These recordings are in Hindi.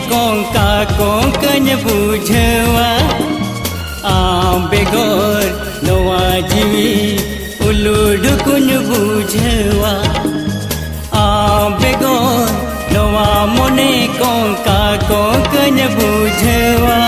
कोंका कोंकन बुझवा बेगोर नवा जीवी उलुडुकुन बुझवा बेगोर नवा मोने कोंका कोंकन बुझवा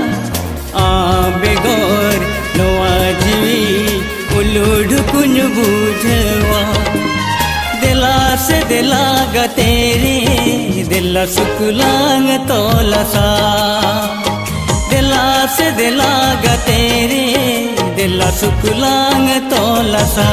बेगोर नवा जीवी उलुडुकुन बुझवा दिला से दिला गतेरे दिला सुकुलांग तोलसा दिला से दिला गतेरे दिला सुकुलांग तोलसा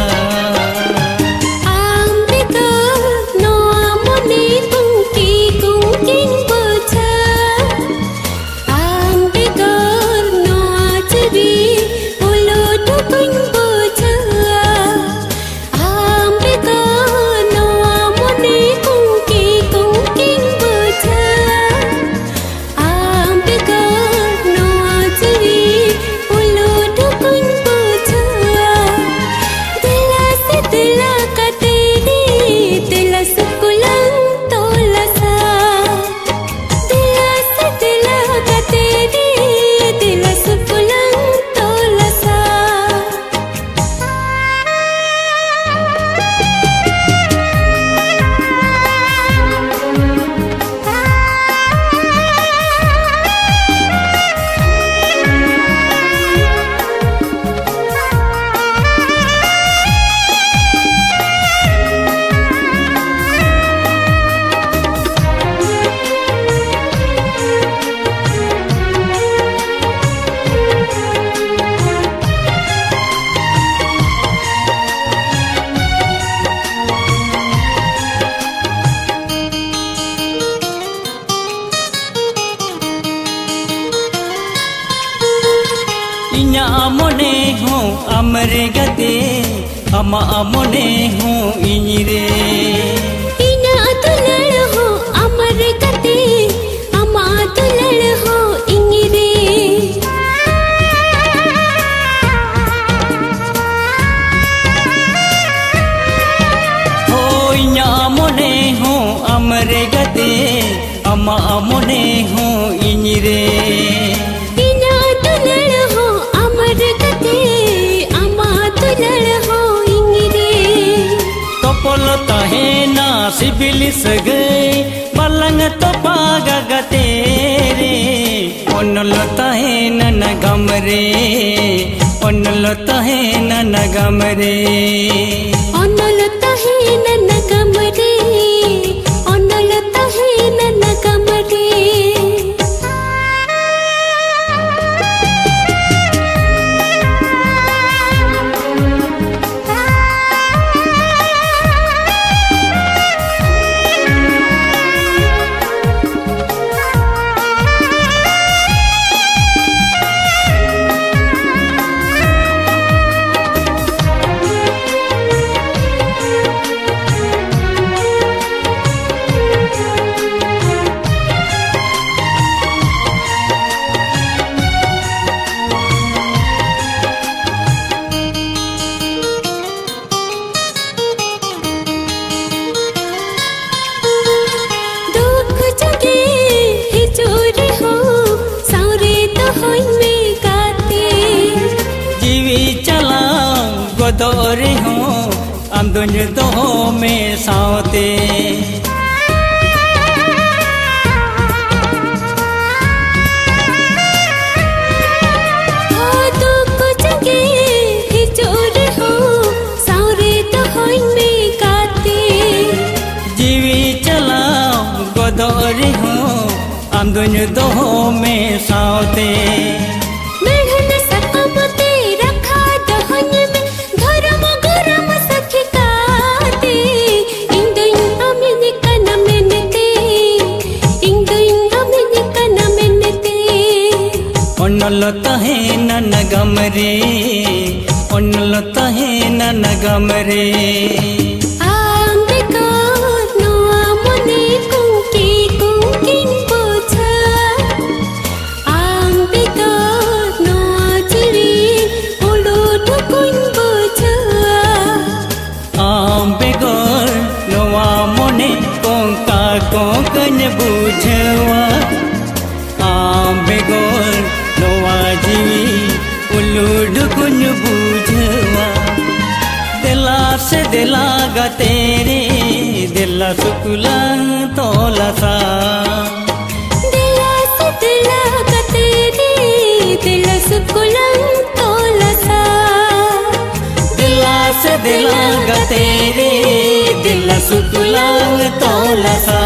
इन्या मोने हो अमरे गते अमा मोने हो इनिरे इन्या तुलड़ हो अमरे गते अमा तुलड़ हो इनिरे हो इन्या मोने हो अमरे गते अमा मोने हो इनिरे तहेना सिबिली सगई बलंग तो पागा गतेरे ओनल तहेना नगमरे ओनल तहेना नगमरे ओनल तहेना नगमरे ओनल तहेना नगमरे गोदोरे हो अंदुन दो में सावते हो तो कुछ के हिचोर हो सावरे तो होई में काते जीवी चलाओ गोदोरे हो अंदुन दो में सावते ओनल तहेना नगमरे ओनल तहेना नगमरे कोंका कोंकन बुझवा तेरे दिल सुकुला तोला सा दिला से दिला का तेरे दिल सुकुला तोला सा दिला से दिला गा तेरे दिल सुकुला तोला सा